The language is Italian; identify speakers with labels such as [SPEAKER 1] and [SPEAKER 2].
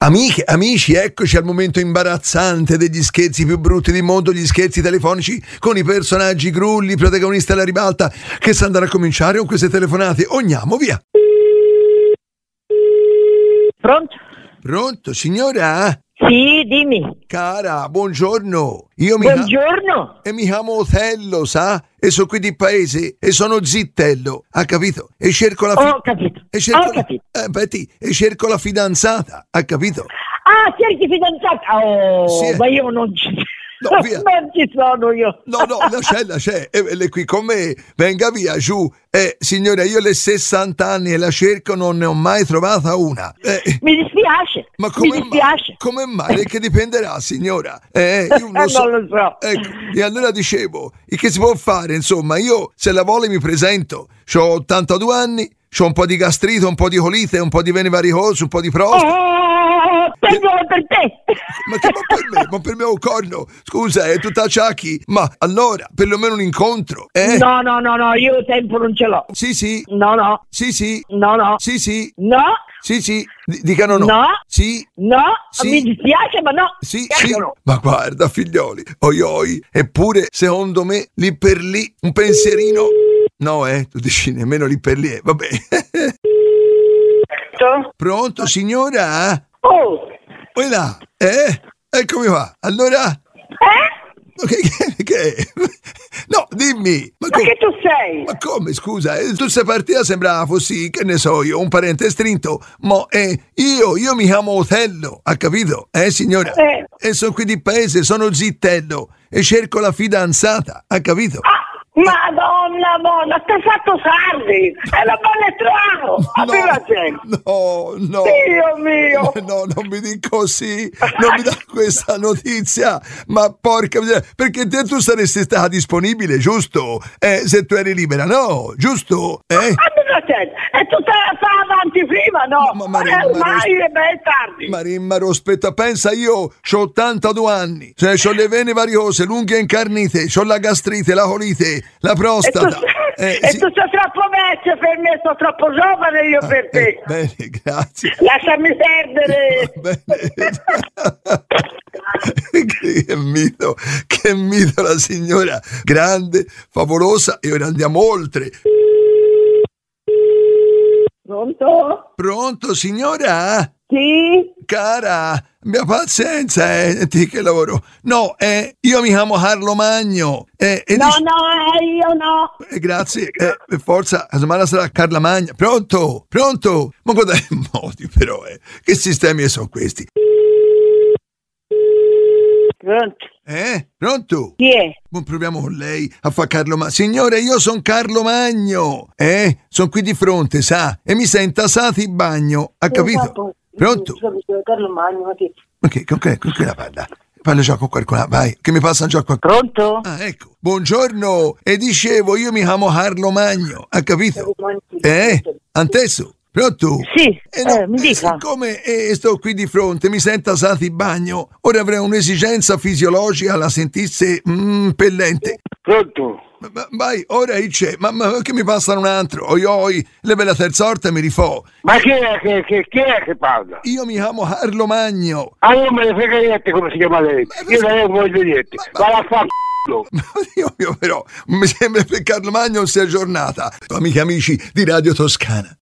[SPEAKER 1] Amiche, amici, eccoci al momento imbarazzante degli scherzi più brutti del mondo, gli scherzi telefonici con i personaggi grulli, protagonisti alla ribalta, che sta andando a cominciare con queste telefonate. Ogniamo, via!
[SPEAKER 2] Pronto?
[SPEAKER 1] Pronto, signora?
[SPEAKER 2] Sì, dimmi.
[SPEAKER 1] Cara, buongiorno.
[SPEAKER 2] Buongiorno.
[SPEAKER 1] E mi chiamo Otello, sa? E sono qui di paese e sono zittello, ha capito? E cerco la
[SPEAKER 2] Ho capito. Ho capito.
[SPEAKER 1] Betty, e cerco la fidanzata, ha capito?
[SPEAKER 2] Ah, cerchi fidanzata. Oh,
[SPEAKER 1] Sì.
[SPEAKER 2] ma io non ci
[SPEAKER 1] No, via.
[SPEAKER 2] non ci sono io.
[SPEAKER 1] No, la c'è. E lei qui con me, venga via, giù. Signora, io le 60 anni e la cerco, non ne ho mai trovata una.
[SPEAKER 2] Mi dispiace.
[SPEAKER 1] Ma
[SPEAKER 2] mi dispiace.
[SPEAKER 1] Come mai? Lei che dipenderà, signora? Io non so.
[SPEAKER 2] Non lo so.
[SPEAKER 1] Ecco, e allora dicevo, e che si può fare? Insomma, io, se la vuole, mi presento. C'ho 82 anni, c'ho un po' di gastrite, un po' di colite, un po' di vene varicose, un po' di prostata.
[SPEAKER 2] Tengola per te.
[SPEAKER 1] Ma per me è un corno. Scusa, è tutta ciacchi. Ma allora, perlomeno un incontro,
[SPEAKER 2] No, io tempo non ce l'ho.
[SPEAKER 1] Sì.
[SPEAKER 2] No.
[SPEAKER 1] Sì.
[SPEAKER 2] No.
[SPEAKER 1] Sì.
[SPEAKER 2] No.
[SPEAKER 1] Sì. Dicano no.
[SPEAKER 2] No.
[SPEAKER 1] Sì.
[SPEAKER 2] No.
[SPEAKER 1] Sì.
[SPEAKER 2] Mi dispiace, ma no.
[SPEAKER 1] Sì.
[SPEAKER 2] No.
[SPEAKER 1] Ma guarda, figlioli, oi. Eppure, secondo me, lì per lì, un pensierino. No, tu dici nemmeno lì per lì, vabbè. Pronto, signora?
[SPEAKER 2] Oh.
[SPEAKER 1] Là, eccomi qua. Allora? Che? No, dimmi.
[SPEAKER 2] Ma che tu sei?
[SPEAKER 1] Ma come, scusa? Tu sei partita, sembrava fossi, che ne so io, un parente strinto. Ma io mi chiamo Otello, ha capito? Signora? E sono qui di paese, sono zittello e cerco la fidanzata, ha capito?
[SPEAKER 2] Madonna, t'hai fatto sardi! È la bolla aveva gente!
[SPEAKER 1] No!
[SPEAKER 2] Dio mio!
[SPEAKER 1] No, non mi dica così! Non mi dà questa notizia! Ma porca miseria! Perché tu saresti stata disponibile, giusto? Se tu eri libera, no? Giusto?
[SPEAKER 2] Aveva gente! E tu te la fai avanti prima, no?
[SPEAKER 1] Ma
[SPEAKER 2] ormai è tardi!
[SPEAKER 1] Marimma, aspetta, pensa, io c'ho 82 anni, cioè c'ho le vene variose, lunghe e incarnite, c'ho la gastrite, la colite, la prostata.
[SPEAKER 2] Sì. Tu sei troppo vecchio per me, sono troppo giovane io per te.
[SPEAKER 1] Bene, grazie.
[SPEAKER 2] Lasciami perdere.
[SPEAKER 1] Che mito la signora, grande, favolosa, e ora andiamo oltre. Pronto, signora?
[SPEAKER 2] Sì?
[SPEAKER 1] Cara, abbia pazienza, ti che lavoro. No, io mi chiamo Carlo Magno.
[SPEAKER 2] Io no.
[SPEAKER 1] Grazie, forza, casomai sarà Carla Magna. Pronto? Ma guarda i modi però, che sistemi sono questi?
[SPEAKER 2] Pronto?
[SPEAKER 1] Pronto?
[SPEAKER 2] Chi è?
[SPEAKER 1] Proviamo con lei a fare Carlo Magno. Signore, io sono Carlo Magno. Sono qui di fronte, sa? E mi senta sati in bagno, ha capito? Pronto?
[SPEAKER 2] Carlo Magno, ma che?
[SPEAKER 1] Ma che, con chi la parla? Parla già con qualcuno, vai, che mi passa già qualcuno.
[SPEAKER 2] Pronto?
[SPEAKER 1] Ecco. Buongiorno. E dicevo, io mi chiamo Carlo Magno, ha capito? Antesso? Pronto?
[SPEAKER 2] Sì, mi dica.
[SPEAKER 1] Siccome sto qui di fronte, mi senta sati in bagno, ora avrei un'esigenza fisiologica, la sentisse pellente.
[SPEAKER 3] Pronto?
[SPEAKER 1] Vai, ora c'è, ma che mi passano un altro? Oi, le bella terza orta mi rifò.
[SPEAKER 3] Ma chi è che parla?
[SPEAKER 1] Io mi chiamo Carlo Magno.
[SPEAKER 3] Non me ne frega niente come si chiama lei. Io non voglio niente. Vai a fare
[SPEAKER 1] Dio mio, però, mi sembra che Carlo Magno sia giornata. Amiche e amici di Radio Toscana.